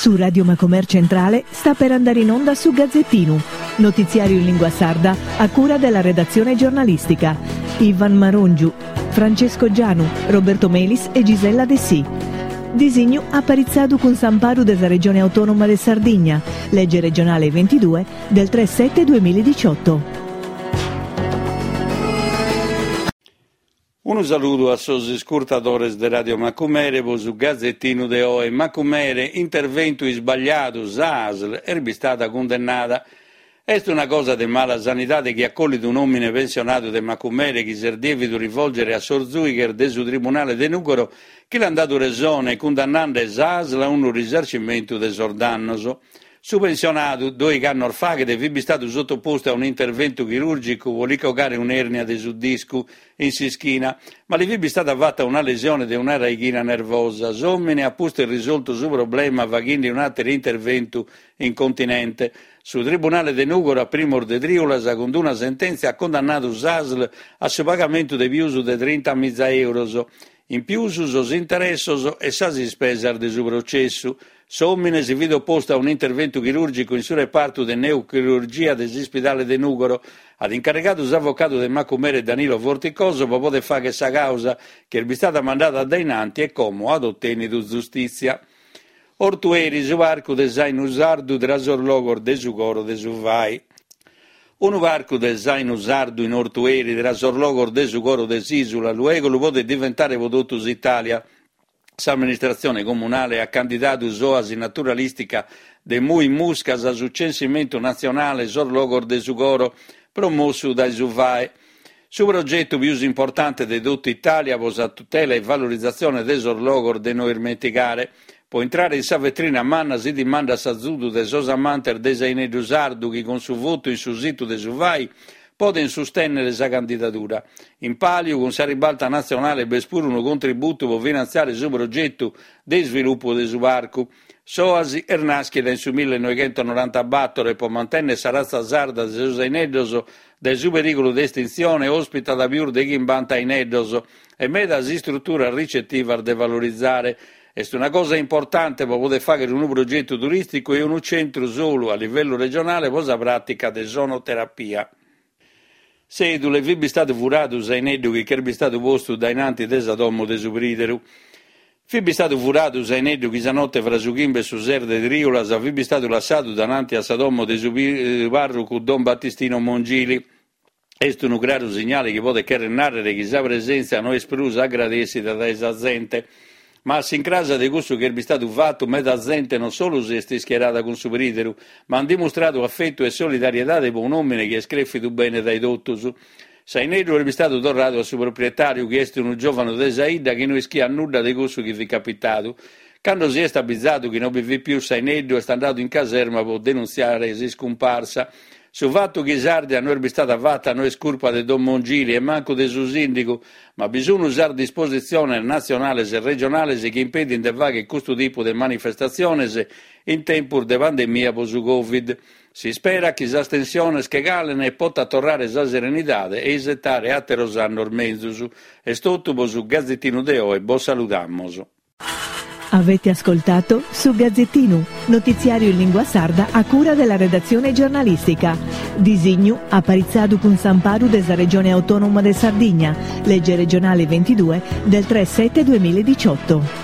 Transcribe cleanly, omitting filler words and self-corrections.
Su Radio Macomer Centrale sta per andare in onda su Gazzettino, notiziario in lingua sarda a cura della redazione giornalistica. Ivan Marongiu, Francesco Gianu, Roberto Melis e Gisella De Sì. Disegno apparizzado con Samparu della Regione Autonoma de Sardigna, legge regionale 22 del 3/7/2018. Un saluto a sos scurtadores de Radio Macumere, su Gazzettino de Oe. Macumere, intervento sbagliato, ASL, stata condannata. È una cosa di mala sanità che accoglie un uomo pensionato de Macumere che si deve rivolgere a Sorzuiger del tribunale de Nucoro che l'ha dato ragione condannando ASL a un risarcimento de sordannoso. Su pensionato, 2 anni fa, che è stato sottoposto a un intervento chirurgico, vuole cogare un'ernia del disco in sischina, ma gli è stata fatta una lesione di una raichina nervosa. Sommine ha posto il risolto suo problema, facendo un altro intervento incontinente. Sul tribunale de Nucoro, a Primor de Triulas, con una sentenza, ha condannato SASL a suo pagamento di più di 30.000 euro. In più, sus interessos e sasi spesar del suo processo. Sommine si vide opposta a un intervento chirurgico in suo reparto di neochirurgia dell'ospedale de Nucoro. Ad incaricato l'avvocato del Macumere Danilo Vorticoso per poter fare questa causa che è stata mandata dainanti e come ad ottenere giustizia. Ortueri, su arco de Zainu Sardu, trasorlogor de Sugoro de Suvai. Un varco del Zainu Sardu in Ortueri, trasorlogor de Sugoro de Sisula, luego lo può diventare Vodottus Italia. L'amministrazione comunale ha candidato zoasi naturalistica de Mui Muscas a su censimento nazionale Sorlogor de Sugoro promosso dai Suvae. Su progetto più importante di tutta Italia posa tutela e valorizzazione del Sorlogor de non dimenticare. Può entrare in sa vetrina manna si dimanda sazudu de sosamanter de Zainedu Sardu che con suo voto in su sito de Suvai poden sostenere sa candidatura. In palio, con sa ribalta nazionale, bespure un contributo per finanziare il suo progetto di sviluppo del suo arco. Soasi Ernaschi da in su 1994 e può mantenere sa razza sarda del suo ineddoso del suo pericolo di estinzione, ospita da più di chi imbanta ineddoso e meda si struttura ricettiva da valorizzare. È una cosa importante per poter fare un progetto turistico e un centro solo a livello regionale per la pratica di sonoterapia. Sedule vi stato furato saineddu che è stato posto dainanti desa domo de Supridero. Vi stato furato saineddu che notte fra su Chimbe e su Serde di Riolas vi stato lasciato davanti a Sadomo de Parroco Don Battistino Mongili. È un chiaro segnale che può narrare che sa presenza non esprusa agradecita da esa gente. Ma in casa di questo che è stato fatto, metà gente non solo si è schierata con Supridero, ma ha dimostrato affetto e solidarietà di un uomo che è screffito bene dai dottos. Saineddu è stato tornato al suo proprietario, che è un giovane di Saida, che non schia nulla di questo che vi è capitato. Quando si è stabilizzato che non vive più Saineddu, è andato in caserma per denunziare la scomparsa. Sul fatto che Sardia non è stata fatta non è colpa di Don Mongili e manco del suo sindaco, ma bisogna usare disposizioni nazionali e regionali che impediscono di fare questo tipo di manifestazioni in tempo di pandemia per su Covid. Si spera che questa tensione scalene possa tornare la serenità e esettare atterosanno ormai. È tutto su Gazzettino de Oe, buon salutiamo. Avete ascoltato Su Gazzettino, notiziario in lingua sarda a cura della redazione giornalistica. Disegno apparizzado con Samparu della Regione Autonoma de Sardigna, legge regionale 22 del 3/7/2018.